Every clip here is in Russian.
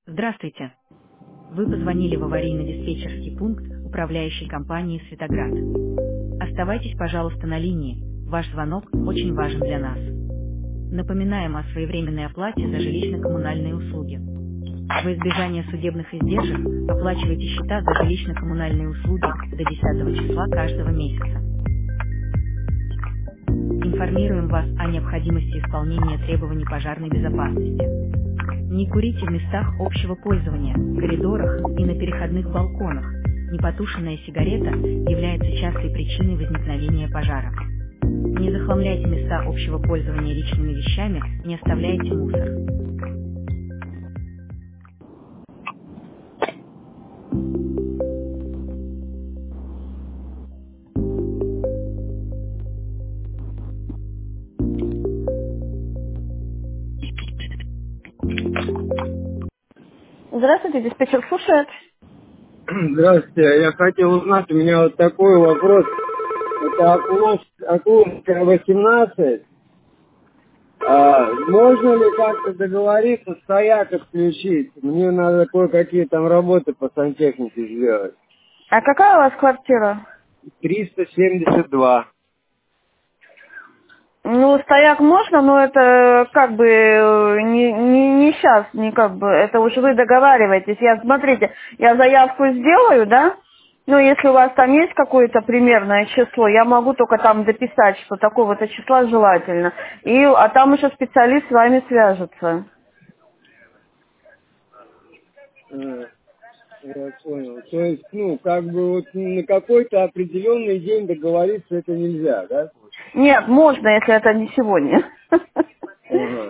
Здравствуйте. Вы позвонили в аварийно-диспетчерский пункт управляющей компании «Светоград». Оставайтесь, пожалуйста, на линии. Ваш звонок очень важен для нас. Напоминаем о своевременной оплате за жилищно-коммунальные услуги. Во избежание судебных издержек оплачивайте счета за жилищно-коммунальные услуги до 10 числа каждого месяца. Информируем вас о необходимости исполнения требований пожарной безопасности. Не курите в местах общего пользования, коридорах и на переходных балконах. Непотушенная сигарета является частой причиной возникновения пожара. Не захламляйте места общего пользования личными вещами, не оставляйте мусор. Здравствуйте, диспетчер слушает. Здравствуйте, я хотел узнать, у меня вот такой вопрос. Это Окуловская 18. Можно ли как-то договориться, стояк отключить? Мне надо кое-какие там работы по сантехнике сделать. А какая у вас квартира? 372. Ну, стояк можно, но это как бы не сейчас, не как бы, это уж вы договариваетесь. Смотрите, я заявку сделаю, да? Ну, если у вас там есть какое-то примерное число, я могу только там дописать, что такого-то числа желательно. А там уже специалист с вами свяжется. Я понял. То есть, как бы вот на какой-то определенный день договориться это нельзя, да? Нет, можно, если это не сегодня. Ага,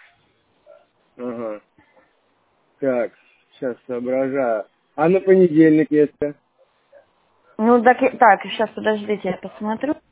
ага. Так, сейчас соображаю. А на понедельник, если? Ну, так, сейчас, подождите, я посмотрю.